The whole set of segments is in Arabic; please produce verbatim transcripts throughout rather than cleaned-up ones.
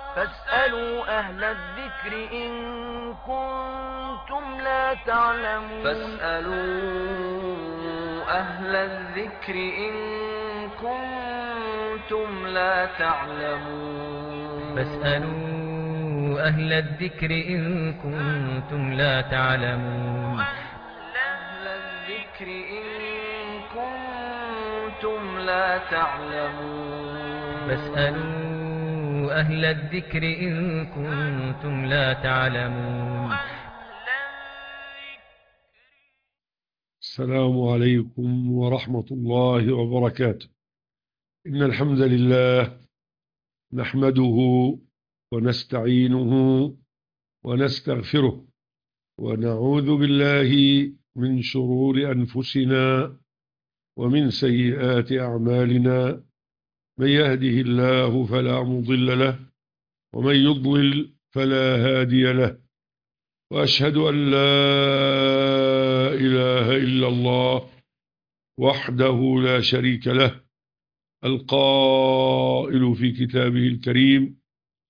فاسألوا أهل الذكر إن كنتم لا تعلمون فاسألوا أهل الذكر إن كنتم لا تعلمون فاسألوا أهل الذكر إن كنتم لا تعلمون أهل الذكر إن كنتم لا تعلمون فاسألوا أهل الذكر إن كنتم لا تعلمون. السلام عليكم ورحمة الله وبركاته. إن الحمد لله نحمده ونستعينه ونستغفره ونعوذ بالله من شرور أنفسنا ومن سيئات أعمالنا. من يهده الله فلا مضل له ومن يضلل فلا هادي له، وأشهد أن لا إله إلا الله وحده لا شريك له، القائل في كتابه الكريم: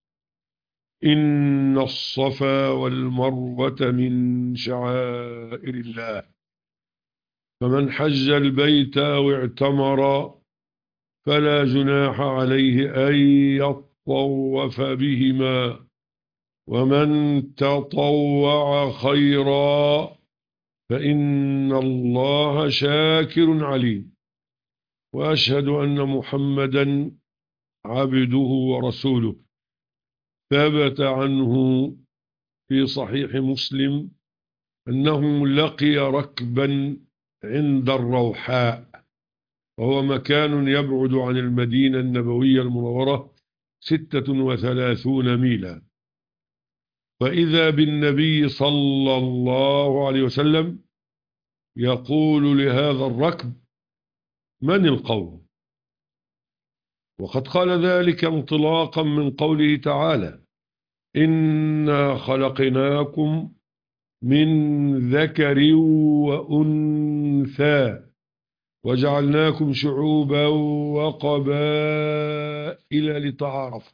إن الصفا والمروة من شعائر الله، فمن حج البيت أو اعتمر فلا جناح عليه أن يطوف بهما، ومن تطوع خيرا فإن الله شاكر عليم. وأشهد أن محمدا عبده ورسوله. ثبت عنه في صحيح مسلم أنه لقي ركبا عند الروحاء، وهو مكان يبعد عن المدينة النبوية المنورة ستة وثلاثون ميلا، فإذا بالنبي صلى الله عليه وسلم يقول لهذا الركب: من القوم؟ وقد قال ذلك انطلاقا من قوله تعالى: إنا خلقناكم من ذكر وأنثى وجعلناكم شعوبا وقبائل لتعارفوا.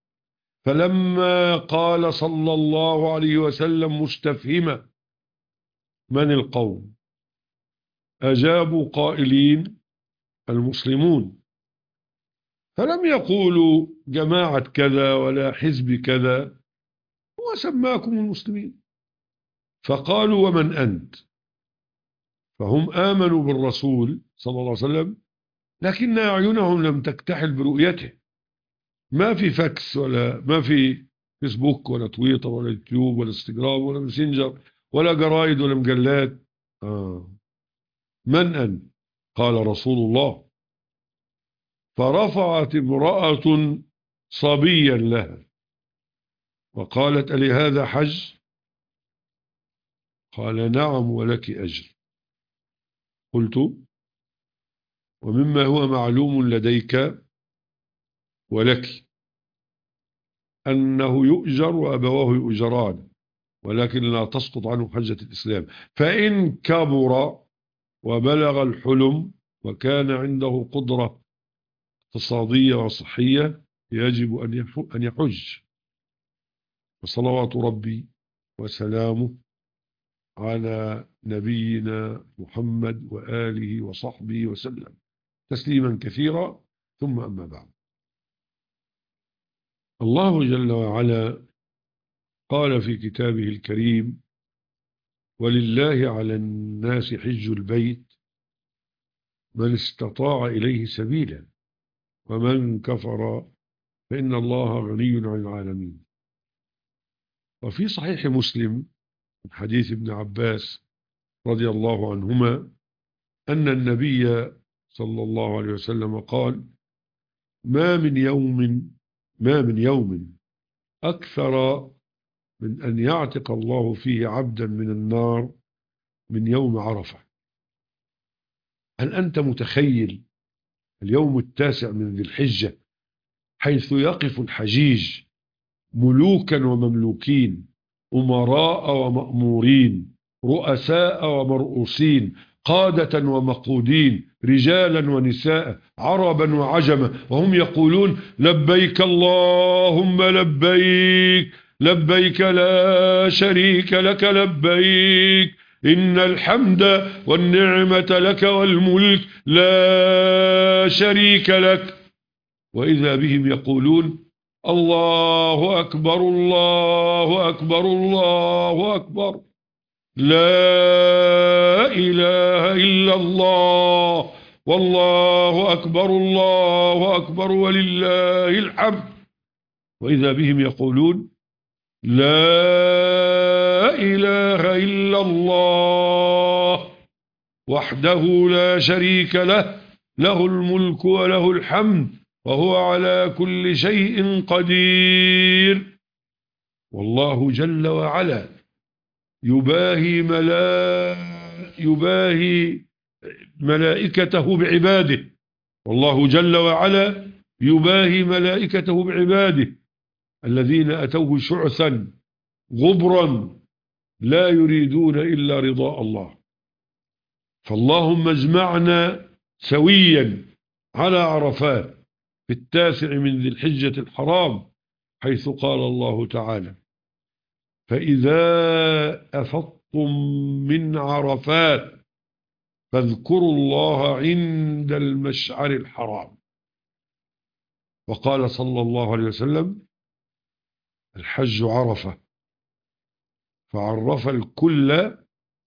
فلما قال صلى الله عليه وسلم مستفهما من القوم، أجابوا قائلين: المسلمون. فلم يقولوا جماعة كذا ولا حزب كذا، هو سماكم المسلمين. فقالوا: ومن أنت؟ فهم آمنوا بالرسول صلى الله عليه وسلم، لكن أعينهم لم تكتحل برؤيته. ما في فاكس ولا ما في فيسبوك ولا تويتر ولا يوتيوب ولا انستغرام ولا ماسنجر ولا جرايد ولا مجلات. آه. من أنت؟ قال: رسول الله. فرفعت امرأة صبيا لها وقالت: ألي هذا حج؟ قال: نعم ولك أجر. قلت: ومما هو معلوم لديك ولك أنه يؤجر وأبواه يؤجران، ولكن لا تسقط عنه حجة الإسلام. فإن كبر وبلغ الحلم وكان عنده قدرة اقتصادية وصحية يجب أن يحج. وصلوات ربي وسلامه على نبينا محمد وآله وصحبه وسلم تسليما كثيرا. ثم أما بعد، الله جل وعلا قال في كتابه الكريم: ولله على الناس حج البيت من استطاع إليه سبيلا ومن كفر فإن الله غني عن العالمين. وفي صحيح مسلم من حديث ابن عباس رضي الله عنهما أن النبي صلى الله عليه وسلم قال: ما من يوم ما من يوم أكثر من أن يعتق الله فيه عبدا من النار من يوم عرفة. هل أنت متخيل اليوم التاسع من ذي الحجة، حيث يقف الحجيج ملوكا ومملوكين، أمراء ومأمورين، رؤساء ومرؤوسين، قادة ومقودين، رجالا ونساء، عربا وعجما، وهم يقولون لبيك اللهم لبيك لبيك لا شريك لك لبيك إن الحمد والنعمة لك والملك لا شريك لك. وإذا بهم يقولون الله أكبر الله أكبر الله أكبر لا إله إلا الله والله أكبر الله أكبر ولله الحمد. وإذا بهم يقولون لا إله إلا الله وحده لا شريك له له الملك وله الحمد وهو على كل شيء قدير. والله جل وعلا يباهي, ملا يباهي ملائكته بعباده، والله جل وعلا يباهي ملائكته بعباده الذين أتوه شعثا غبرا لا يريدون إلا رضاء الله. فاللهم اجمعنا سويا على عرفات في التاسع من ذي الحجة الحرام، حيث قال الله تعالى فإذا أفضتم من عرفات فاذكروا الله عند المشعر الحرام. وقال صلى الله عليه وسلم الحج عرفة، فعرف الكل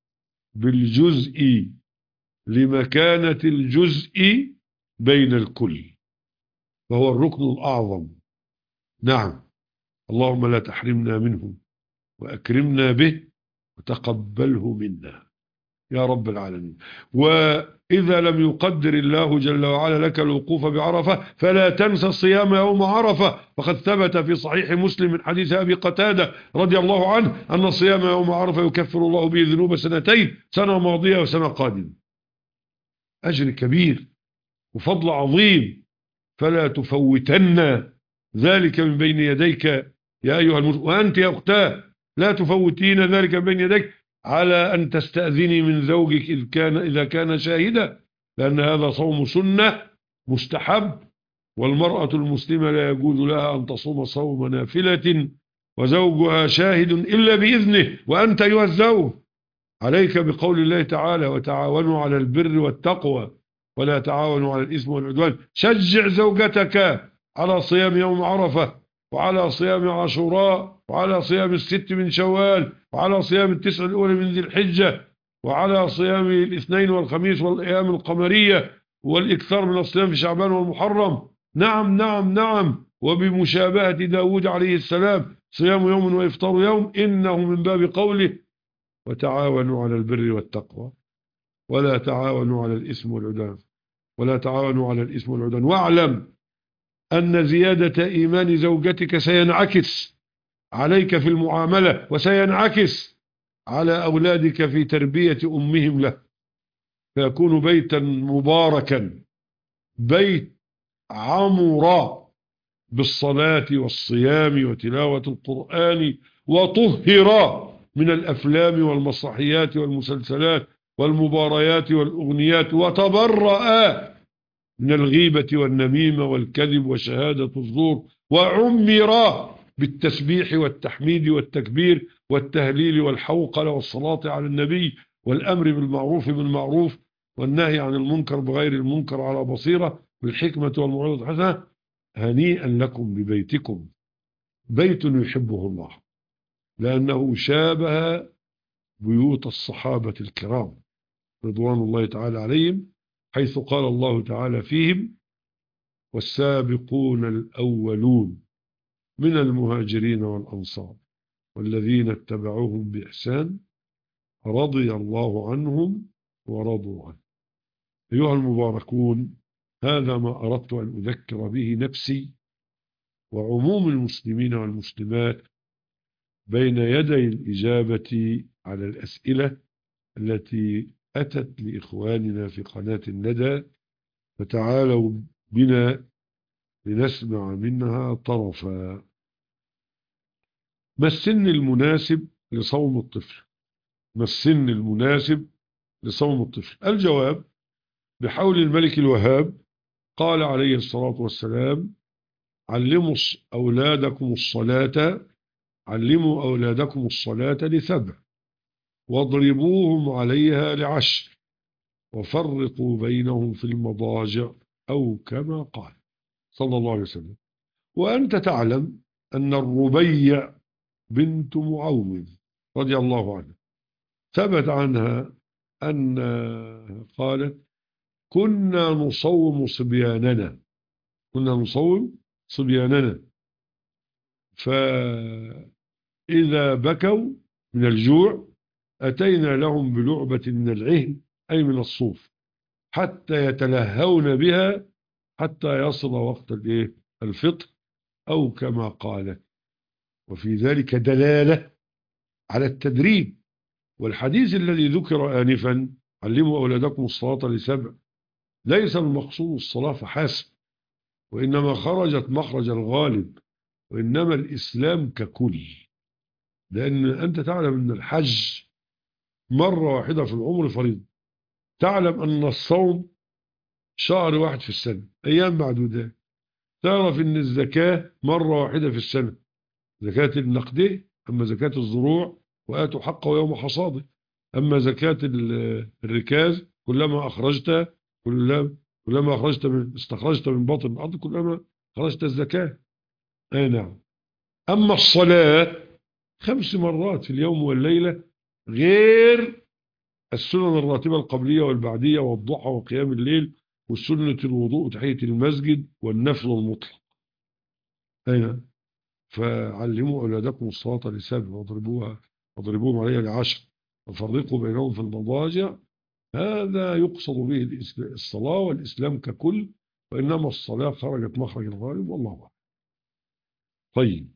بالجزء لمكانة الجزء بين الكل، فهو الركن الأعظم. نعم، اللهم لا تحرمنا منه وأكرمنا به وتقبله منا يا رب العالمين. وإذا لم يقدر الله جل وعلا لك الوقوف بعرفة فلا تنسى صيام يوم عرفة، فقد ثبت في صحيح مسلم من حديث أبي قتادة رضي الله عنه أن صيام يوم عرفة يكفر الله به ذنوب سنتين، سنة ماضية وسنة قادمة. أجر كبير وفضل عظيم، فلا تفوتن ذلك من بين يديك يا أيها المسلم. وأنت يا أختاه لا تفوتين ذلك من بين يديك على أن تستأذني من زوجك إذا كان, إذا كان شاهدا، لأن هذا صوم سنة مستحب، والمرأة المسلمة لا يجوز لها أن تصوم صوم نافلة وزوجها شاهد إلا بإذنه. وأنت أيها الزوج عليك بقول الله تعالى وتعاونوا على البر والتقوى ولا تعاونوا على الإثم والعدوان. شجع زوجتك على صيام يوم عرفة وعلى صيام عاشوراء وعلى صيام الست من شوال وعلى صيام التسع الأولى من ذي الحجة وعلى صيام الاثنين والخميس والأيام القمرية والإكثار من الصيام في شعبان والمحرم. نعم نعم نعم. وبمشابهة داود عليه السلام صيام يوم وإفطار يوم، إنه من باب قوله وتعاونوا على البر والتقوى ولا تعاونوا على الإثم والعدوان ولا تعاونوا على الإثم والعدوان. واعلم أن زيادة إيمان زوجتك سينعكس عليك في المعاملة وسينعكس على أولادك في تربية أمهم له، فيكون بيتا مباركا، بيت عمر بالصلاة والصيام وتلاوة القرآن، وطهر من الأفلام والمسرحيات والمسلسلات والمباريات والأغنيات، وتبرأ من الغيبة والنميمة والكذب وشهادة الزور، وعمر بالتسبيح والتحميد والتكبير والتهليل والحوقلة والصلاة على النبي والأمر بالمعروف بالمعروف والنهي عن المنكر بغير المنكر على بصيرة بالحكمة والموعظة الحسنة. هنيئا لكم ببيتكم، بيت يحبه الله، لأنه شابه بيوت الصحابة الكرام رضوان الله تعالى عليهم، حيث قال الله تعالى فيهم والسابقون الأولون من المهاجرين والأنصار والذين اتبعوهم بإحسان رضي الله عنهم ورضوا عنه. أيها المباركون، هذا ما أردت أن أذكر به نفسي وعموم المسلمين والمسلمات بين يدي الإجابة على الأسئلة التي أتت لإخواننا في قناة الندى، فتعالوا بنا لنسمع منها طرفا. ما السن المناسب لصوم الطفل؟ ما السن المناسب لصوم الطفل؟ الجواب: بحول الملك الوهاب قال عليه الصلاة والسلام: علموا أولادكم الصلاة علموا أولادكم الصلاة لسبع، واضربوهم عليها لعشر، وفرقوا بينهم في المضاجع، أو كما قال صلى الله عليه وسلم. وأنت تعلم أن الربيع بنت معوذ رضي الله عنها ثبت عنها أن قالت: كنا نصوم صبياننا كنا نصوم صبياننا فإذا بكوا من الجوع أتينا لهم بلعبة من العهن، أي من الصوف، حتى يتلهون بها حتى يصل وقت الفطر، أو كما قال. وفي ذلك دلالة على التدريب. والحديث الذي ذكر آنفا: علموا أولادكم الصلاة لسبع، ليس المقصود الصلاة فحسب، وإنما خرجت مخرج الغالب، وإنما الإسلام ككل. لأن أنت تعلم أن الحج مرة واحدة في العمر فريضة، تعلم أن الصوم شهر واحد في السنة، أيام معدودات، تعرف أن الزكاة مرة واحدة في السنة، زكاة النقد، أما زكاة الزروع وآتوا حقه يوم حصاده، أما زكاة الركاز كلما أخرجت كلما كلما أخرجت من استخرجت من باطن الأرض كلما خرجت الزكاة. أي نعم. أما الصلاة خمس مرات في اليوم والليلة، غير السنن الراتبة القبلية والبعدية والضحى وقيام الليل والسنة الوضوء وتحية المسجد والنفل المطلق. أي نعم. فعلموا أولادكم الصلاة لسبع، واضربوها واضربوهم عليها لعشر، وفرقوا بينهم في المضاجع. هذا يقصد به الصلاة والإسلام ككل، وإنما الصلاة خرجت مخرج الغالب، والله أعلم. طيب،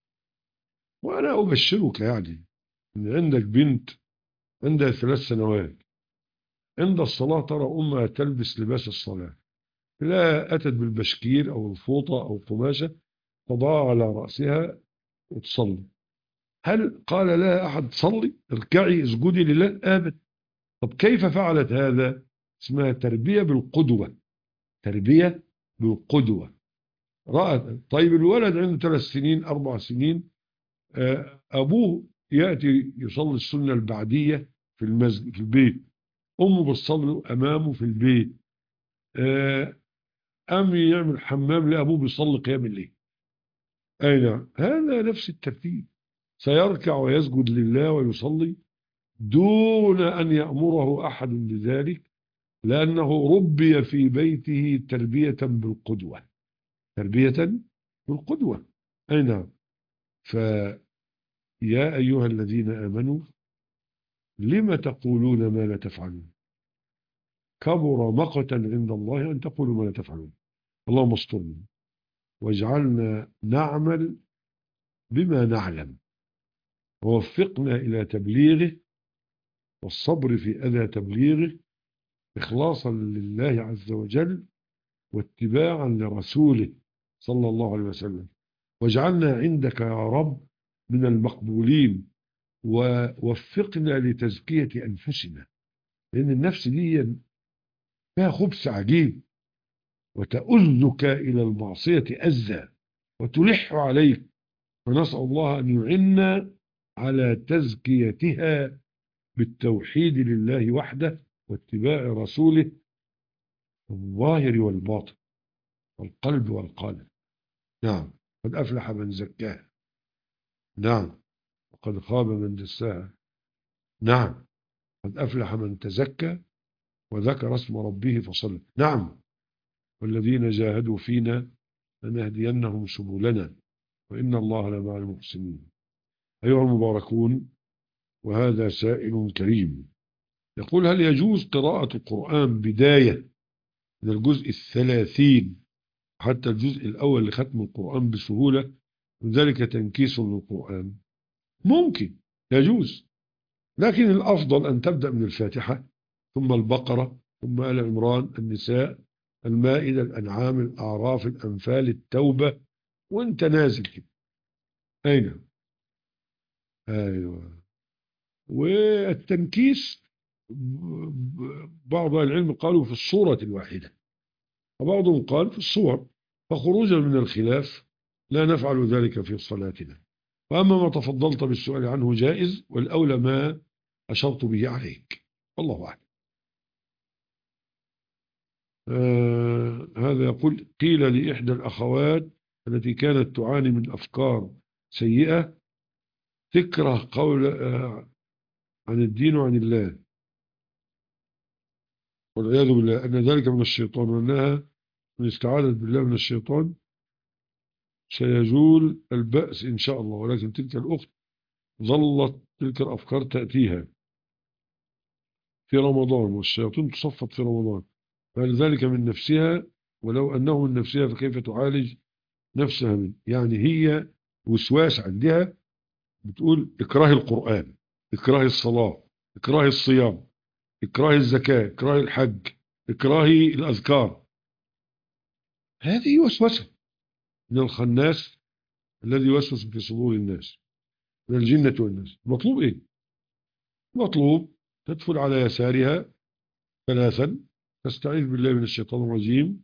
وأنا أبشرك يعني إن عندك بنت عندها ثلاث سنوات، عند الصلاة ترى أمها تلبس لباس الصلاة، لا أتت بالبشكير أو الفوطة أو قماشة تضعها على رأسها وتصلي. هل قال لها أحد صلي اركعي اسجدي لله؟ أبدا. طب كيف فعلت هذا؟ اسمها تربية بالقدوة، تربية بالقدوة. رأت طيب الولد عنده ثلاث سنين أربع سنين، أبوه يأتي يصلي السنة البعدية في المسجد في البيت، أمه بتصلي أمامه في البيت، أم يعمل حمام لأبوه بيصلي قيام الليل. أي نعم، هذا نفس الترتيب، سيركع ويسجد لله ويصلي دون أن يأمره أحد بذلك، لأنه ربي في بيته تربية بالقدوة، تربية بالقدوة. أي نعم. فيا أيها الذين آمنوا لم تقولون ما لا تفعلون، كبر مقتا عند الله أن تقولوا ما لا تفعلون. اللهم استرنا واجعلنا نعمل بما نعلم، ووفقنا إلى تبليغه والصبر في أذى تبليغه، إخلاصا لله عز وجل واتباعا لرسوله صلى الله عليه وسلم. واجعلنا عندك يا رب من المقبولين، ووفقنا لتزكية أنفسنا، لأن النفس دي فيها خبث عجيب، وتؤذك إلى المعصية أذى وتلح عليك، ونسأل الله أن يعنا على تزكيتها بالتوحيد لله وحده واتباع رسوله، الظاهر والباطن والقلب والقالب. نعم، قد أفلح من زكاها، نعم، وقد خاب من دساها، نعم، قد أفلح من تزكى وذكر اسم ربه فصلى، نعم، والذين جاهدوا فينا لنهدينهم سبلنا وإن الله لمع المحسنين. أيها المباركون، وهذا سائل كريم يقول: هل يجوز قراءة القرآن بداية من الجزء الثلاثين حتى الجزء الأول لختم القرآن بسهولة، وذلك تنكيس للقرآن؟ ممكن، يجوز، لكن الأفضل أن تبدأ من الفاتحة ثم البقرة ثم آل عمران النساء المائدة الأنعام الأعراف الأنفال التوبة، وانت نازل كده. أين؟ أيوة. والتنكيس بعض العلم قالوا في الصورة الواحدة، وبعضهم قال في الصور، فخروجا من الخلاف لا نفعل ذلك في صلاتنا. وأما ما تفضلت بالسؤال عنه جائز، والأولى ما أشرت به عليك، والله أعلم. آه هذا يقول: قيل لإحدى الأخوات التي كانت تعاني من أفكار سيئة تكره قول آه عن الدين وعن الله والعياذ بالله أن ذلك من الشيطان، وأنها من استعاذت بالله من الشيطان سيزول البأس إن شاء الله، ولكن تلك الأخت ظلت تلك الأفكار تأتيها في رمضان، والشياطين تصفت في رمضان، فهل ذلك من نفسها؟ ولو أنه من نفسها فكيف تعالج نفسها منه؟ يعني هي وسواس عندها، بتقول اكراهي القرآن، اكراهي الصلاة، اكراهي الصيام، اكراهي الزكاة، اكراهي الحج، اكراهي الأذكار. هذه وسوسة من الخناس الذي يوسوس في صدور الناس من الجنة والناس. مطلوب إيه؟ مطلوب تدخل على يسارها ثلاثا، تستعيذ بالله من الشيطان الرجيم،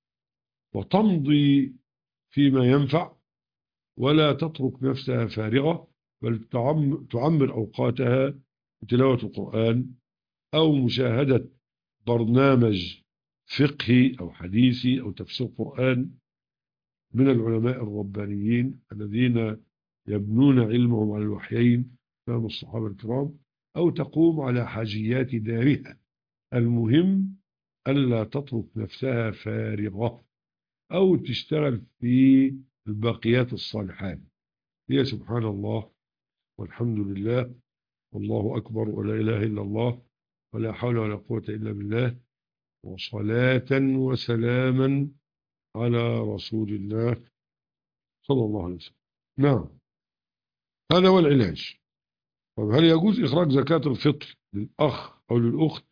وتمضي فيما ينفع، ولا تترك نفسها فارغة، بل تعمر أوقاتها بتلاوة القرآن أو مشاهدة برنامج فقهي أو حديثي أو تفسير قرآن من العلماء الربانيين الذين يبنون علمهم على الوحيين فهم الصحابة الكرام، أو تقوم على حاجيات دارها. المهم ألا تترك نفسها فارغة، أو تشتغل في الباقيات الصالحات، هي سبحان الله والحمد لله والله أكبر ولا إله إلا الله ولا حول ولا قوة إلا بالله، وصلاة وسلاما على رسول الله صلى الله عليه وسلم. نعم، هذا هو العلاج. طب هل يجوز إخراج زكاة الفطر للأخ أو للأخت؟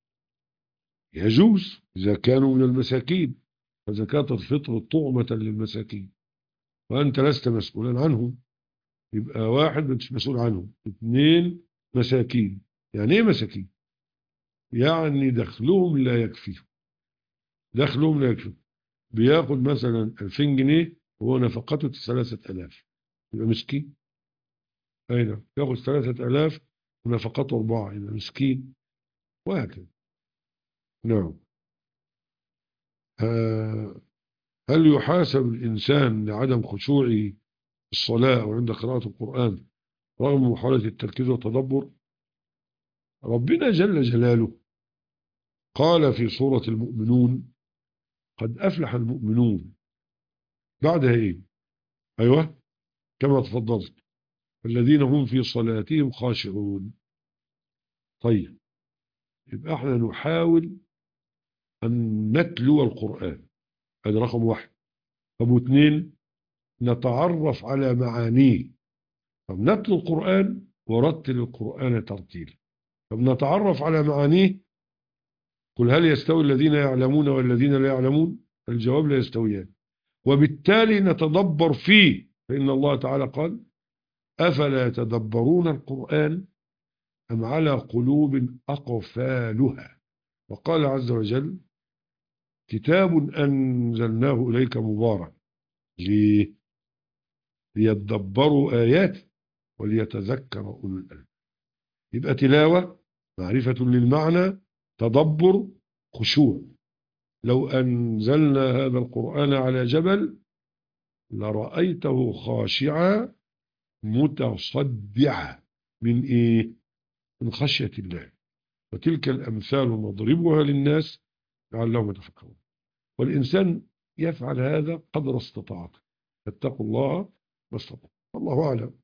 يجوز إذا كانوا من المساكين، فزكاة الفطر طعمة للمساكين، وأنت لست مسؤولا عنهم، يبقى واحد مش مسؤول عنهم، اثنين مساكين. يعني ايه مساكين؟ يعني دخلهم لا يكفيهم، دخلهم لا يكفيهم، بياخد مثلا ألفين جنيه وهو نفقته ثلاثة آلاف، يبقى مسكين. أين ياخد ثلاثة آلاف ونفقته أربعة، يبقى مسكين، وهكذا. نعم. هل يحاسب الإنسان لعدم خشوعه في الصلاة أو عند قراءة القرآن رغم محاولة التركيز والتدبر؟ ربنا جل جلاله قال في سورة المؤمنون: قد أفلح المؤمنون. بعدها إيه؟ أيوة كما تفضلت: الذين هم في صلاتهم خاشعون. طيب، يبقى احنا نحاول أن نتلو القرآن، هذا رقم واحد. طب واثنين، نتعرف على معانيه. طب نتلو القرآن ورتل القرآن ترتيلا. طب نتعرف على معانيه، قل هل يستوي الذين يعلمون والذين لا يعلمون؟ الجواب: لا يستويان. وبالتالي نتدبر فيه، فإن الله تعالى قال: أفلا يتدبرون القرآن أم على قلوب أقفالها. وقال عز وجل: كتاب أنزلناه إليك مبارك. ليه؟ ليتدبروا آياته وليتذكر أولو الألباب. يبقى تلاوة، معرفة للمعنى، تدبر، خشوع. لو أنزلنا هذا القرآن على جبل لرأيته خاشعا متصدعا من إيه؟ من خشية الله. وتلك الأمثال نضربها للناس لعلهم يتفكرون. والإنسان يفعل هذا قدر استطاعته، فاتقوا الله ما استطعتم. الله أعلم.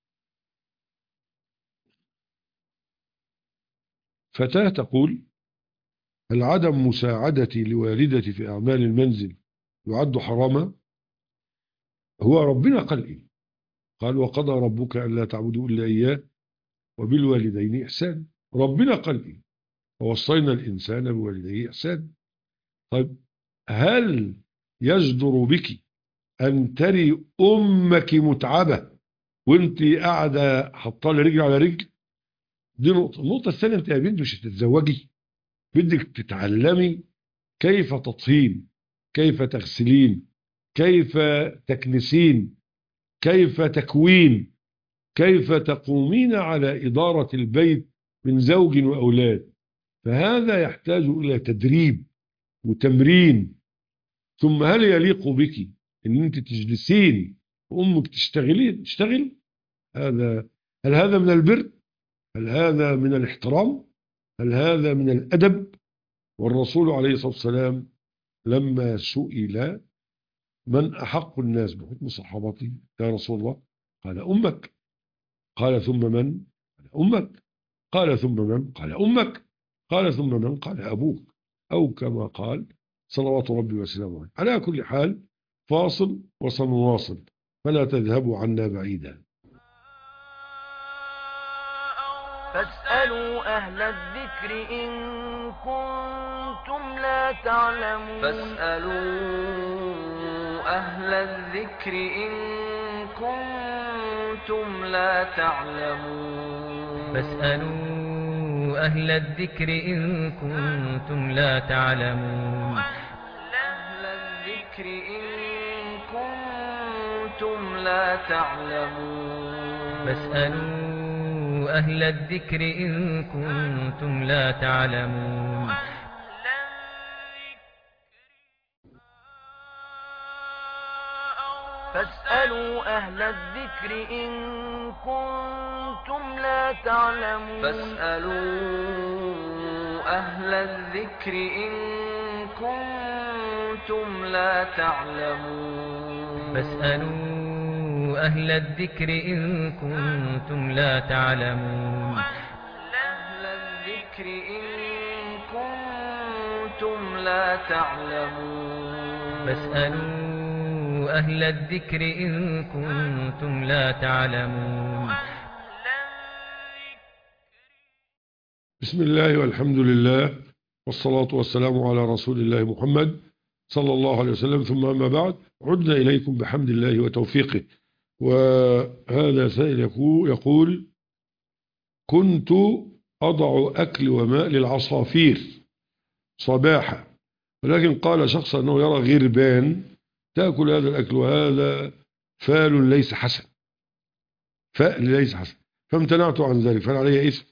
فتاة تقول: هل عدم مساعدتي لوالدتي في أعمال المنزل يعد حراما؟ هو ربنا قال إيه؟ قال: وقضى ربك ألا تعبدوا إلا إياه وبالوالدين إحسان. ربنا قال إيه؟ ووصينا الإنسان بوالديه إحسان. طيب، هل يجدر بك أن تري أمك متعبة وانت قاعدة حطالي رجل على رجل؟ دي نقطة. النقطة الثانية، أنت يا بنت مش هتتزوجي، بدك تتعلمي كيف تطهين، كيف تغسلين، كيف تكنسين، كيف تكوين، كيف تقومين على إدارة البيت من زوج وأولاد. فهذا يحتاج إلى تدريب وتمرين. ثم هل يليق بك ان انت تجلسين وامك تشتغلين تشتغل؟ هذا هل هذا من البر؟ هل هذا من الاحترام؟ هل هذا من الأدب؟ والرسول عليه الصلاة والسلام لما سئل من أحق الناس بحكم صحابته يا رسول الله، قال أمك. قال ثم من؟ قال أمك. قال ثم من؟ قال أمك. قال ثم من؟ قال أبوك، أو كما قال صلوات ربي وسلامه عليه. على كل حال فاصل وسنواصل، فلا تذهبوا عنا بعيدا. فاسألوا أهل الذكر إن كنتم لا تعلمون فاسألوا أهل الذكر إن كنتم لا تعلمون فاسألوا أهل الذكر إن كنتم لا تعلمون أهل الذكر إن كنتم لا تعلمون فاسألوا أهل الذكر إن كنتم لا تعلمون فاسألوا أهل الذكر إن كنتم لا تعلمون فاسألوا أهل الذكر إن كنتم لا تعلمون فاسألوا أهل الذكر إن كنتم لا تعلمون أهل الذكر إن كنتم لا تعلمون فاسألوا أهل الذكر إن كنتم لا تعلمون بسم الله والحمد لله والصلاة والسلام على رسول الله محمد صلى الله عليه وسلم. ثم أما بعد، عدنا إليكم بحمد الله وتوفيقه. وهذا سائل يقول: كنت أضع أكل وماء للعصافير صباحا، ولكن قال شخص أنه يرى غربان تأكل هذا الأكل، وهذا فال ليس حسن، فأل ليس حسن، فامتنعت عن ذلك، فهل علي إثم؟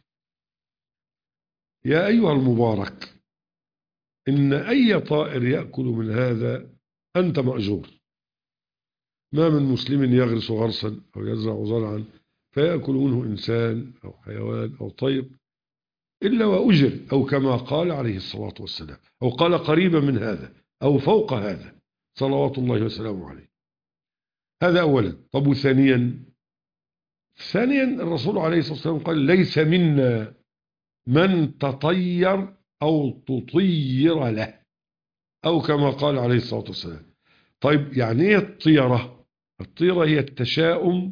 يا أيها المبارك، إن أي طائر يأكل من هذا أنت مأجور. ما من مسلم يغرس غرسا أو يزرع زرعا فيأكل منه إنسان أو حيوان أو طير إلا وأجر، أو كما قال عليه الصلاة والسلام، أو قال قريبا من هذا أو فوق هذا صلوات الله وسلامه عليه. هذا أولا. طب ثانيا، ثانيا الرسول عليه الصلاة والسلام قال: ليس منا من تطير أو تطير له، أو كما قال عليه الصلاة والسلام. طيب يعني ايه الطيرة؟ الطيرة هي التشاؤم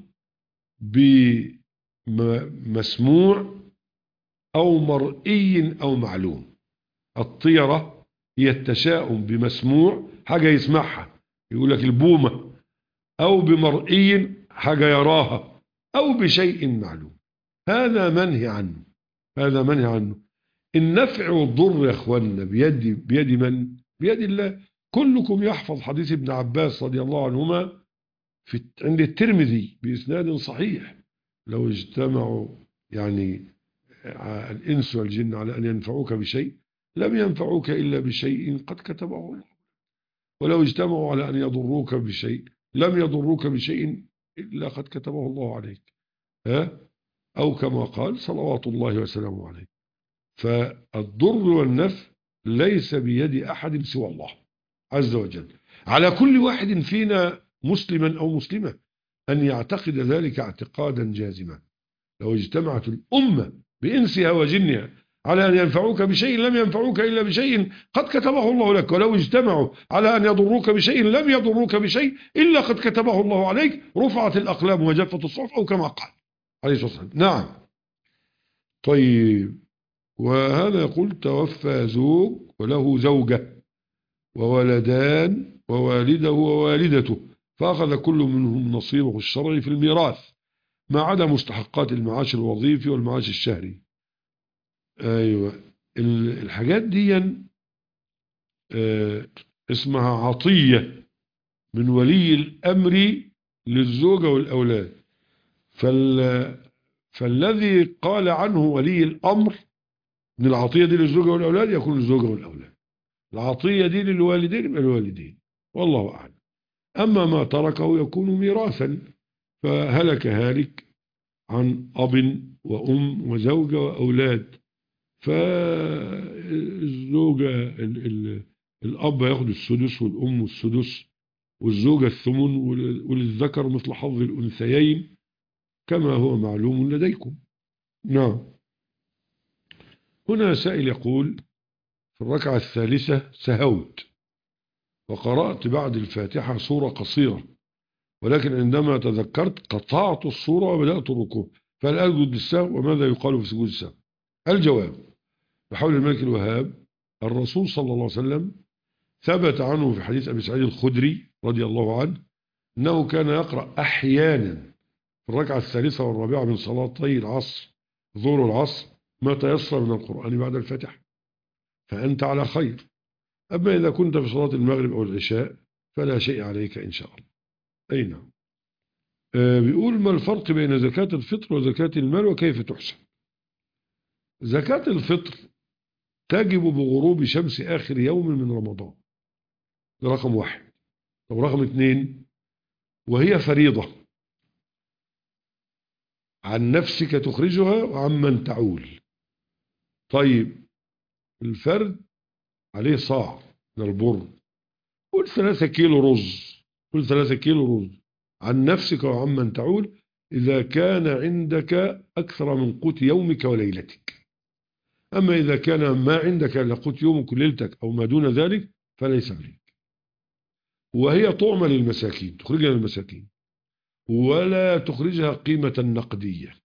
بمسموع أو مرئي أو معلوم. الطيرة هي التشاؤم بمسموع، حاجة يسمعها يقول لك البومة، أو بمرئي حاجة يراها، أو بشيء معلوم. هذا منهي عنه، هذا منهي عنه. النفع والضر يا اخوانا بيد بيد من؟ بيد الله. كلكم يحفظ حديث ابن عباس رضي الله عنهما في عند الترمذي بإسناد صحيح: لو اجتمعوا يعني الإنس والجن على أن ينفعوك بشيء لم ينفعوك إلا بشيء قد كتبه الله، ولو اجتمعوا على أن يضروك بشيء لم يضروك بشيء إلا قد كتبه الله عليك. ها؟ أو كما قال صلوات الله وسلامه عليه. فالضر والنفع ليس بيد أحد سوى الله عز وجل. على كل واحد فينا مسلما أو مسلمة أن يعتقد ذلك اعتقادا جازما. لو اجتمعت الأمة بإنسها وجنها على أن ينفعوك بشيء لم ينفعوك إلا بشيء قد كتبه الله لك، ولو اجتمعوا على أن يضروك بشيء لم يضروك بشيء إلا قد كتبه الله عليك. رفعت الأقلام وجفت الصحف، أو كما قال عليه الصلاة والسلام. نعم. طيب، وهذا يقول: توفى زوج وله زوجة وولدان ووالده ووالدته، فأخذ كل منهم نصيبه الشرعي في الميراث ما عدا مستحقات المعاش الوظيفي والمعاش الشهري، أيوة. الحاجات دي آه اسمها عطية من ولي الأمر للزوجة والأولاد. فال فالذي قال عنه ولي الأمر من العطية دي للزوجة والأولاد يكون الزوجة والأولاد، العطية دي للوالدين يبقى الوالدين، والله أعلم. أما ما تركه يكون ميراثا، فهلك هالك عن أب وأم وزوجة وأولاد، فالزوجة ال ال الأب ياخد السدس والأم السدس والزوجة الثمن، وللذكر مثل حظ الأنثيين كما هو معلوم لديكم. نعم. هنا سائل يقول: في الركعة الثالثة سهوت وقرأت بعد الفاتحة سورة قصيرة، ولكن عندما تذكرت قطعت السورة وبدأت الركوع، فهل أسجد للسهو وماذا يقال في سجود السهو؟ الجواب: بحول الملك الوهاب، الرسول صلى الله عليه وسلم ثبت عنه في حديث أبي سعيد الخدري رضي الله عنه أنه كان يقرأ أحيانا في الركعة الثالثة والرابعة من صلاتي العصر ظهر والعصر ما تيسر من القرآن بعد الفاتحة، فأنت على خير. أما إذا كنت في صلاة المغرب أو العشاء فلا شيء عليك إن شاء الله. أي نعم. آه بيقول: ما الفرق بين زكاة الفطر وزكاة المال وكيف تحسب؟ زكاة الفطر تجب بغروب شمس آخر يوم من رمضان، ده رقم واحد. طب رقم اثنين: وهي فريضة عن نفسك تخرجها وعمن تعول. طيب الفرد عليه صاع من البر، قل ثلاثة كيلو رز، قل ثلاثة كيلو رز عن نفسك وعمن تعول إذا كان عندك أكثر من قوت يومك وليلتك. أما إذا كان ما عندك إلا قوت يومك وليلتك أو ما دون ذلك فليس عليك. وهي طعمة للمساكين، تخرجها للمساكين ولا تخرجها قيمة نقدية،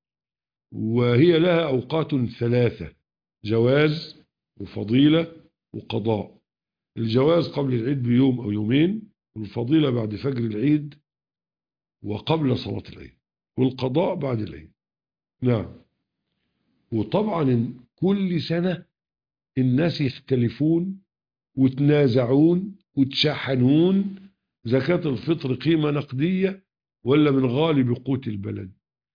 وهي لها أوقات ثلاثة: جواز وفضيلة وقضاء. الجواز قبل العيد بيوم أو يومين، والفضيلة بعد فجر العيد وقبل صلاة العيد، والقضاء بعد العيد. نعم. وطبعا كل سنة الناس يختلفون وتنازعون وتشحنون: زكاة الفطر قيمة نقدية ولا من غالب قوت البلد؟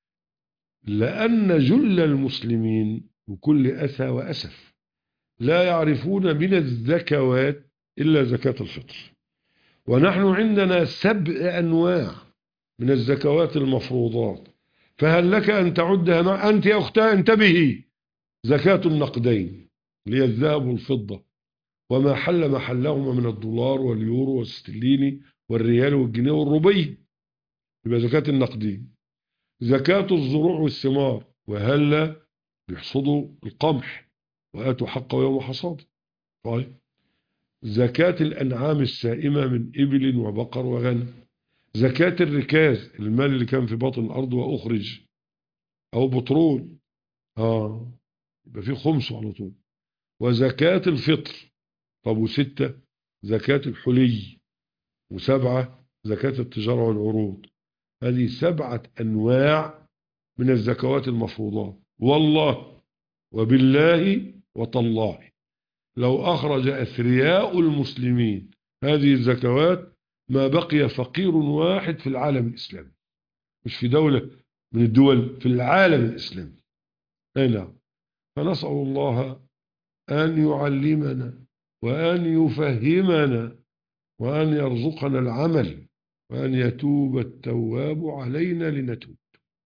لأن جل المسلمين بكل أسى وأسف لا يعرفون من الزكوات إلا زكاة الفطر، ونحن عندنا سبع أنواع من الزكوات المفروضات، فهل لك أن تعدها؟ أنت يا أختاه انتبهي: زكاة النقدين اللي هي الذهب والفضة وما حل محلهما من الدولار واليورو والستليني والريال والجنيه والروبي، يبقى زكاة النقدين. زكاة الزروع والثمار، وهلا بيحصدوا القمح وآتوا حقه يوم حصاده. طيب زكاة الأنعام السائمة من إبل وبقر وغنم. زكاة الركاز، المال اللي كان في باطن الأرض وأخرج، أو بترول، آه يبقى فيه خمسه على طول. وزكاة الفطر. طب وستة زكاة الحلي، وسبعة زكاة التجارة والعروض. هذه سبعة أنواع من الزكوات المفروضات. والله وبالله وتالله لو أخرج أثرياء المسلمين هذه الزكوات ما بقي فقير واحد في العالم الإسلامي، مش في دولة من الدول، في العالم الإسلامي. أي نعم. فنسأل الله أن يعلمنا وأن يفهمنا وأن يرزقنا العمل وأن يتوب التواب علينا لنتوب.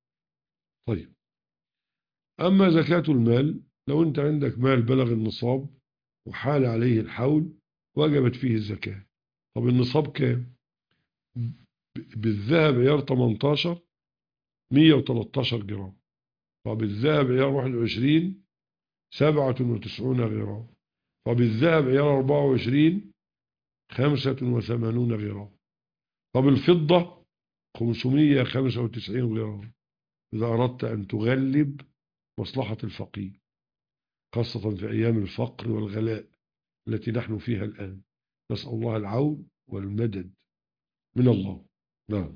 طيب أما زكاة المال، لو أنت عندك مال بلغ النصاب وحال عليه الحول وجبت فيه الزكاة. طب النصاب كام؟ بالذهب عيار تمنتاشر مية وتلتاشر جرام. طب الذهب عيار واحد وعشرين سبعة وتسعون غرام. طب الذهب عيار أربعة وعشرين خمسة وثمانون غرام. طب الفضة خمسمية وخمسة وتسعين غرام، إذا أردت أن تغلب مصلحة الفقير، خاصة في أيام الفقر والغلاء التي نحن فيها الآن. نسأل الله العون والمدد من الله. نعم.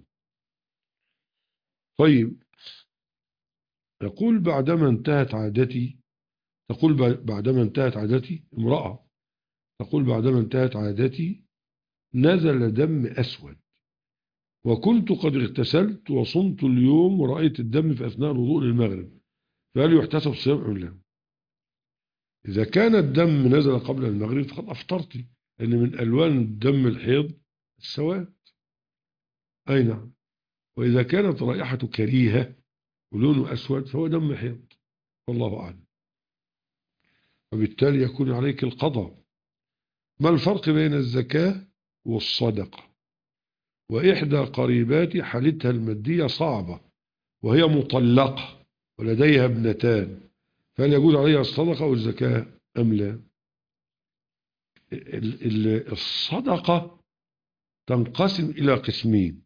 طيب يقول: بعدما انتهت عادتي تقول بعدما انتهت عادتي، امرأة تقول بعدما انتهت عادتي نزل دم أسود وكنت قد اغتسلت وصمت اليوم ورأيت الدم في أثناء الوضوء للمغرب، فهل يحتسب الصيام أم لا؟ إذا كان الدم نزل قبل المغرب فقد أفطرت، لأن من ألوان الدم الحيض السواد. أي نعم. وإذا كانت رائحة كريهة ولونه أسود فهو دم حيض، والله أعلم. وبالتالي يكون عليك القضاء. ما الفرق بين الزكاة والصدقة؟ وإحدى قريباتي حالتها المادية صعبة وهي مطلقة ولديها ابنتان، فهل يجوز عليها الصدقة والزكاة أم لا؟ الصدقة تنقسم إلى قسمين: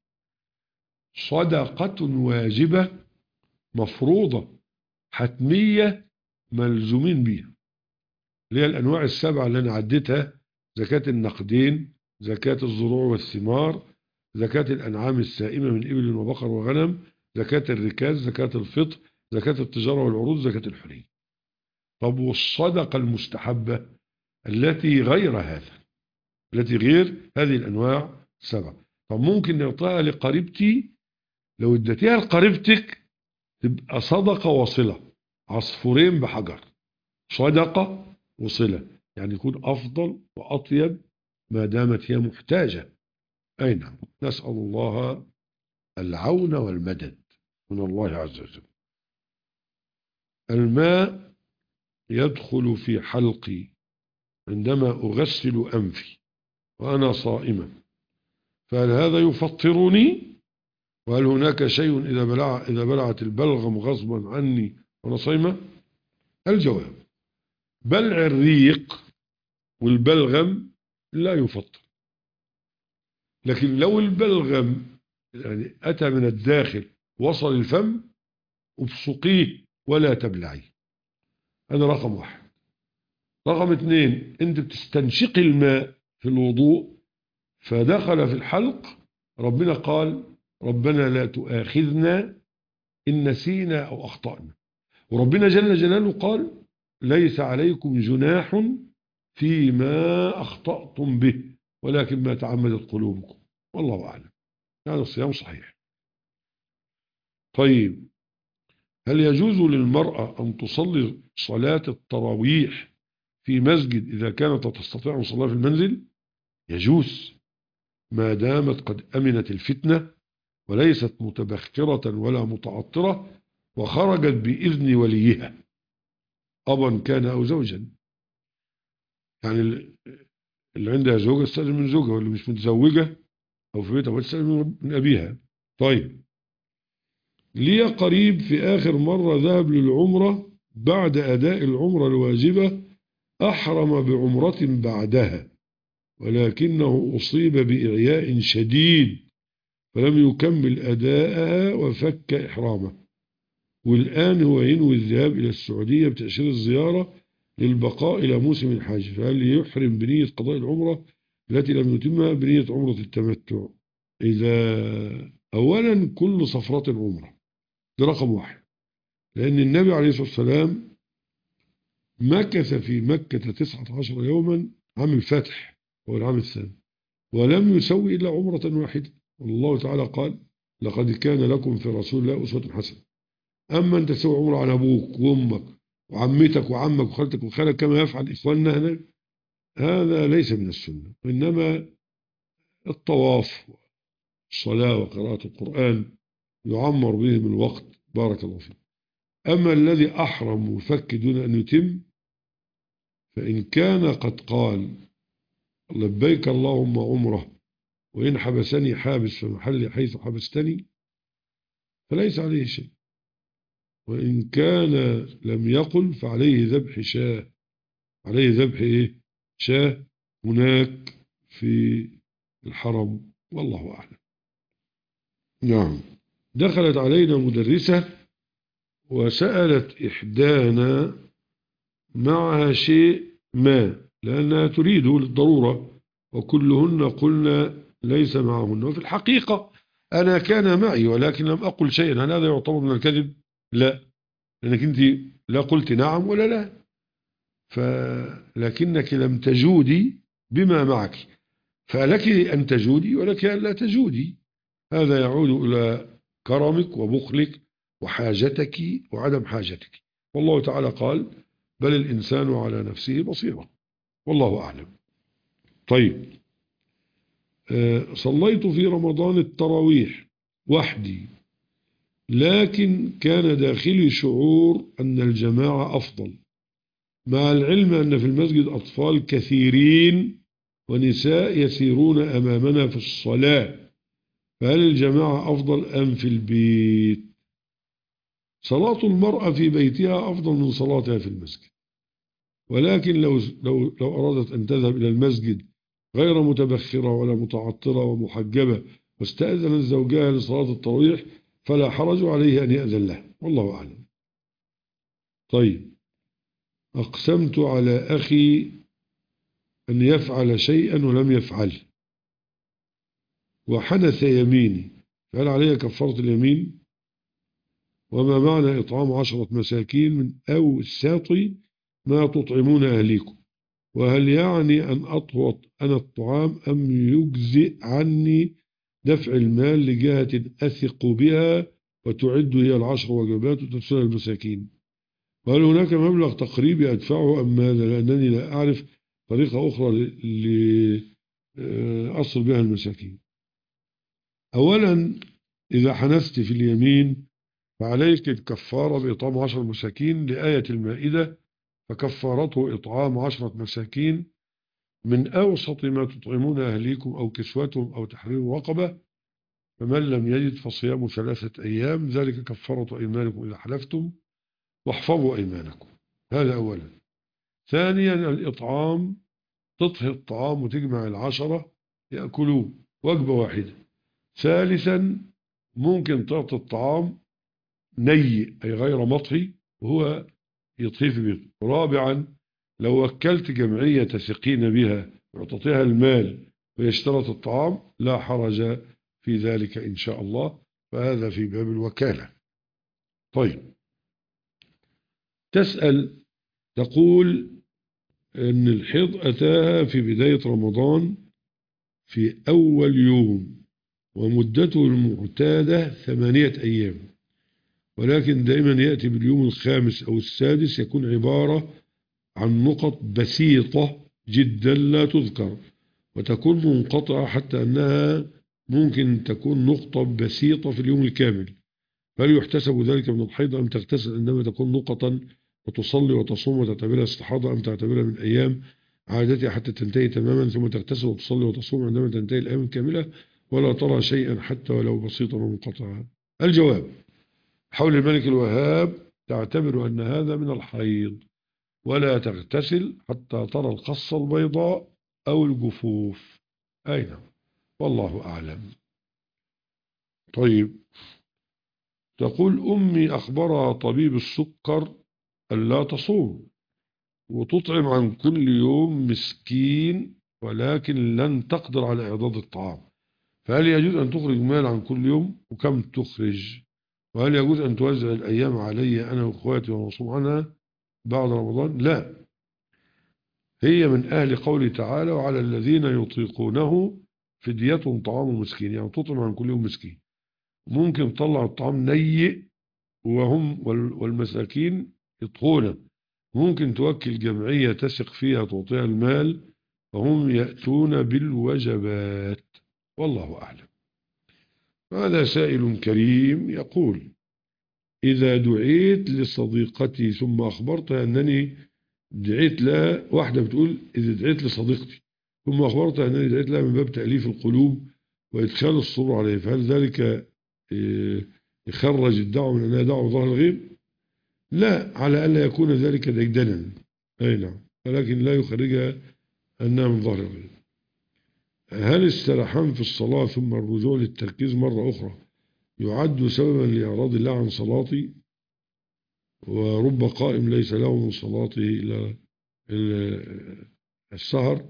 صدقة واجبة مفروضة حتمية ملزومين بها، اللي هي الأنواع السبعة اللي أنا عديتها: زكاة النقدين، زكاة الزروع والثمار، زكاة الأنعام السائمة من إبل وبقر وغنم، زكاة الركاز، زكاة الفطر، زكاة التجارة والعروض، زكاة الحلي. طب والصدقة المستحبة التي غير هذا، التي غير هذه الأنواع السبعة، طب ممكن نعطيها لقريبتي، لو اديتيها لقريبتك تبقى صدقة وصلة، عصفورين بحجر، صدقة وصلة، يعني يكون أفضل وأطيب ما دامت هي محتاجة. أي نعم. نسأل الله العون والمدد من الله عز وجل. الماء يدخل في حلقي عندما أغسل أنفي وأنا صائمة، فهل هذا يفطرني؟ وهل هناك شيء إذا بلع إذا بلعت البلغم غصبا عني وأنا صائمة؟ الجواب: بلع الريق والبلغم لا يفطر، لكن لو البلغم يعني أتى من الداخل وصل الفم ابصقيه ولا تبلعي. هذا رقم واحد. رقم اثنين: انت بتستنشق الماء في الوضوء فدخل في الحلق، ربنا قال: ربنا لا تؤاخذنا إن نسينا أو أخطأنا، وربنا جل جلاله قال: ليس عليكم جناح فيما أخطأتم به ولكن ما تعمدت قلوبكم، والله أعلم. هذا الصيام صحيح. طيب، هل يجوز للمرأة أن تصلي صلاة التراويح في مسجد إذا كانت تستطيع أن تصليها في المنزل؟ يجوز، ما دامت قد أمنت الفتنة وليست متبخترة ولا متعطرة وخرجت بإذن وليها، أبا كان أو زوجا. يعني اللي عندها زوجة تستأذن من زوجها، واللي مش متزوجة أو في بيتها تستأذن من أبيها. طيب، لي قريب في آخر مرة ذهب للعمرة بعد أداء العمرة الواجبة أحرم بعمرة بعدها، ولكنه أصيب بإعياء شديد فلم يكمل أداءها وفك إحرامه، والآن هو ينوي الذهاب إلى السعودية بتأشيرة الزيارة للبقاء إلى موسم الحج، فهل يحرم بنية قضاء العمرة التي لم يتمها بنية عمرة التمتع؟ إذا أولا كل صفرة عمرة، ده رقم واحد، لأن النبي عليه الصلاة والسلام مكث في مكة تسعة عشر يوما عام الفتح هو العام الثاني، ولم يسوي إلا عمرة واحدة. والله تعالى قال: لقد كان لكم في رسول الله أسوة حسنة. أما أن تسوي عمرة عن أبوك وأمك وعمتك وعمك وخالتك وخالك كما يفعل إخواننا هناك، هذا ليس من السنة، إنما الطواف الصلاة وقراءة القرآن يعمر بهم الوقت، بارك الله فيه. أما الذي أحرم وفك دون أن يتم، فإن كان قد قال: لبيك اللهم عمره وإن حبسني حابس فمحلي حيث حبستني، فليس عليه شيء. وإن كان لم يقل فعليه ذبح شاة، عليه ذبح إيه؟ شاة هناك في الحرم، والله أعلم. نعم. دخلت علينا مدرسة وسألت إحدانا معها شيء ما لأنها تريده للضرورة، وكلهن قلنا ليس معهن، وفي الحقيقة أنا كان معي ولكن لم أقل شيئا. هل هذا يعتبر من الكذب؟ لا، لأنك أنت لا قلت نعم ولا لا، فلكنك لم تجودي بما معك، فلك أن تجودي ولك أن لا تجودي. هذا يعود إلى كرمك وبخلك وحاجتك وعدم حاجتك. والله تعالى قال بل الإنسان على نفسه بصيرة، والله أعلم. طيب، آه صليت في رمضان التراويح وحدي، لكن كان داخلي شعور أن الجماعة أفضل، مع العلم أن في المسجد أطفال كثيرين ونساء يسيرون أمامنا في الصلاة، فهل الجماعة أفضل أم في البيت؟ صلاة المرأة في بيتها أفضل من صلاتها في المسجد، ولكن لو, لو, لو أرادت أن تذهب إلى المسجد غير متبخرة ولا متعطرة ومحجبة واستأذنت زوجها لصلاة التراويح فلا حرج عليه أن يأذن له، والله أعلم. طيب، أقسمت على أخي أن يفعل شيئا ولم يفعله وحنث يميني، فهل علي كفارة اليمين؟ وما معنى إطعام عشرة مساكين من أوسط ما تطعمون أهليكم؟ وهل يعني أن أطوط أنا الطعام أم يجزئ عني دفع المال لجهة أثق بها وتعد هي العشر وجبات وترسل المساكين؟ وهل هناك مبلغ تقريبي أدفعه أم ماذا؟ لأنني لا أعرف طريقة أخرى لأصل بها المساكين. أولا، إذا حنست في اليمين فعليك الكفارة بإطعام عشر مساكين لآية المائدة، فكفارته إطعام عشرة مساكين من أوسط ما تطعمون أهليكم أو كسوتهم أو تحرير رقبة، فمن لم يجد فصيام ثلاثة أيام، ذلك كفارة أيمانكم إذا حلفتم، واحفظوا أيمانكم. هذا أولا. ثانيا، الإطعام تطهي الطعام وتجمع العشرة يأكلوه وجبة واحدة. ثالثا، ممكن تعطي الطعام ني أي غير مطهي وهو يطهي في بيته. رابعا، لو وكلت جمعية تثقين بها وتعطيها المال ويشترط الطعام لا حرج في ذلك إن شاء الله، فهذا في باب الوكالة. طيب، تسأل تقول أن الحيض أتاها في بداية رمضان في أول يوم ومدته المعتادة ثمانية أيام، ولكن دائما يأتي باليوم الخامس أو السادس يكون عبارة عن نقط بسيطة جدا لا تذكر وتكون منقطعة، حتى أنها ممكن تكون نقطة بسيطة في اليوم الكامل. فهل يحتسب ذلك من الحيض أم تغتسل عندما تكون نقطا وتصلي وتصوم وتعتبرها استحاضة، أم تعتبرها من أيام عادتها حتى تنتهي تماما ثم تغتسل وتصلي وتصوم عندما تنتهي الأيام الكاملة ولا ترى شيئا حتى ولو بسيطا ومنقطعا؟ الجواب: حول الملك الوهاب تعتبر أن هذا من الحيض ولا تغتسل حتى ترى القصة البيضاء أو الجفوف. أين؟ والله أعلم. طيب، تقول أمي أخبرها طبيب السكر ألا تصوم وتطعم عن كل يوم مسكين، ولكن لن تقدر على إعداد الطعام، فهل يجوز أن تخرج مال عن كل يوم وكم تخرج؟ وهل يجوز أن توزع الأيام علي أنا وأخواتي ونصوم عنها بعد رمضان؟ لا، هي من أهل قوله تعالى وعلى الذين يطيقونه فدية طعام مسكين، يعني تطعم عن كل يوم مسكين. ممكن تطلع الطعام نيء وهم والمساكين يطهونه، ممكن توكل جمعية تثق فيها تعطيها المال وهم يأتون بالوجبات، والله أعلم. هذا سائل كريم يقول: إذا دعيت لصديقتي ثم أخبرتها أنني دعيت لها، واحدة بتقول إذا دعيت لصديقتي ثم أخبرتها أنني دعيت لها من باب تأليف القلوب وإدخال السرور عليه، فهل ذلك يخرج الدعوة من أنها دعوة ظهر الغيب؟ لا، على ألا يكون ذلك ديدنا، أي نعم، ولكن لا يخرجها أنها من ظهر الغيب. هل السرحان في الصلاة ثم الرجوع للتركيز مرة أخرى يعد سببا لإعراض الله عن صلاتي؟ ورب قائم ليس له من صلاته إلى السهر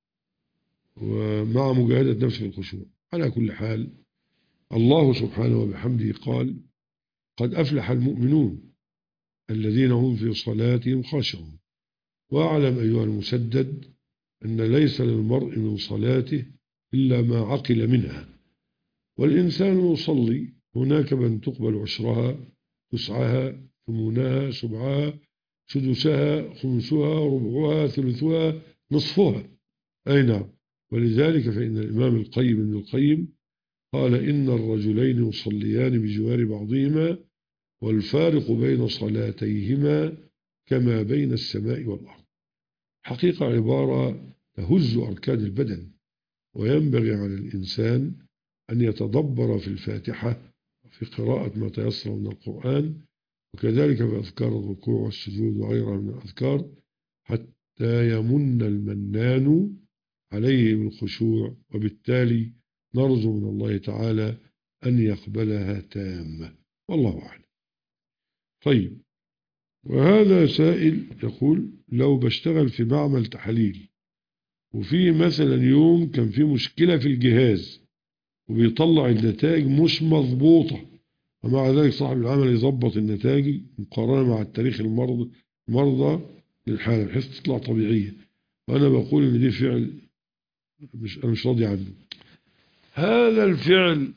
ومع مجاهدة نفسه الخشوع. على كل حال، الله سبحانه وبحمده قال: قد أفلح المؤمنون الذين هم في صلاتهم خاشعون. واعلم أيها المسدد أن ليس للمرء من صلاته إلا ما عقل منها، والإنسان يصلي هناك من تقبل عشرها، تسعها، ثمنها، سبعها، سدسها، خمسها، ربعها، ثلثها، نصفها. أي نعم. ولذلك فإن الإمام القيم ابن القيم قال إن الرجلين يصليان بجوار بعضهما والفارق بين صلاتيهما كما بين السماء والأرض. حقيقة عبارة تهز أركان البدن، وينبغي على الإنسان أن يتدبر في الفاتحة في قراءة ما تيسر من القرآن، وكذلك في أذكار الركوع والسجود وغيرها من الأذكار، حتى يمن المنان عليه بالخشوع، وبالتالي نرجو من الله تعالى أن يقبلها تامة، والله أعلم. طيب، وهذا سائل يقول لو بشتغل في معمل تحاليل وفي مثلا يوم كان في مشكلة في الجهاز وبيطلع النتائج مش مضبوطة، ومع ذلك صاحب العمل يضبط النتائج مقارنة مع التاريخ المرضى المرضى للحالة بحيث تطلع طبيعية، وأنا بقول إن دي فعل مش أنا مش راضي عنه. هذا الفعل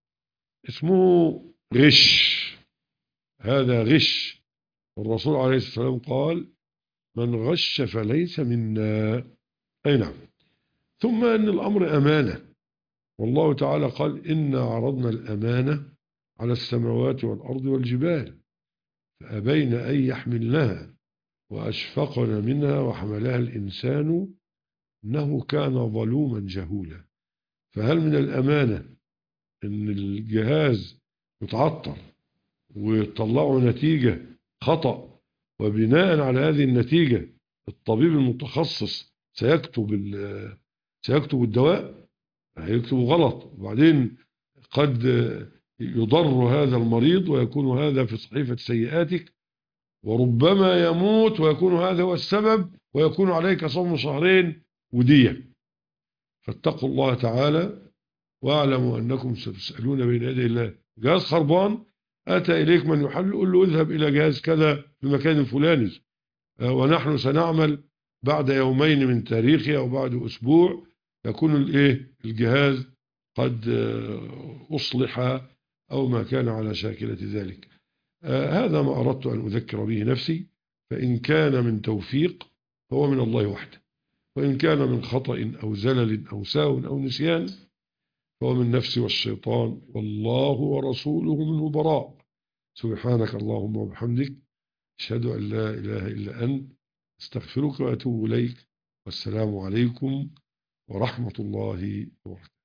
اسمه غش، هذا غش، والرسول عليه الصلاة والسلام قال من غش فليس منا. أي نعم. ثم أن الأمر أمانة، والله تعالى قال إنا عرضنا الأمانة على السماوات والأرض والجبال فأبين أن يحملنها وأشفقن منها وحملها الإنسان إنه كان ظلوما جهولا. فهل من الأمانة إن الجهاز يتعطل ويطلعوا نتيجة خطأ، وبناء على هذه النتيجة الطبيب المتخصص سيكتب سيكتب الدواء، هيكتبه غلط، وبعدين قد يضر هذا المريض ويكون هذا في صحيفة سيئاتك، وربما يموت ويكون هذا هو السبب، ويكون عليك صوم شهرين ودية. فاتقوا الله تعالى واعلموا أنكم ستسألون بين يدي الله. جهاز خربان، أتى إليك من يحل، قل له اذهب إلى جهاز كذا في المكان الفلاني، ونحن سنعمل بعد يومين من تاريخه أو بعد أسبوع يكون الإيه الجهاز قد أصلح أو ما كان على شاكلة ذلك. هذا ما أردت أن أذكر به نفسي، فإن كان من توفيق فهو من الله وحده، وإن كان من خطأ أو زلل أو سهو أو نسيان فهو من نفسي والشيطان، والله ورسوله منه براء. سبحانك اللهم وبحمدك، أشهد أن لا إله إلا أنت، استغفرك وأتوب إليك، والسلام عليكم ورحمة الله وبركاته.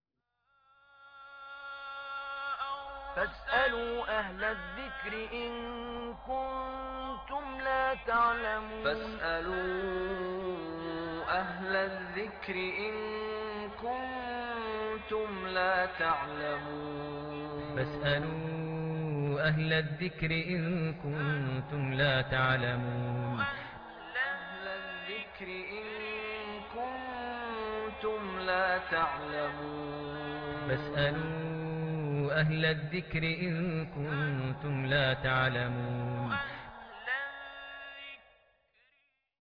فاسألوا أهل الذكر إن كنتم لا تعلمون فاسألوا أهل الذكر إن كنتم لا تعلمون فاسألوا أهل الذكر إن كنتم لا تعلمون أهل الذكر إن كنتم لا تعلمون فاسألوا أهل الذكر إن كنتم لا تعلمون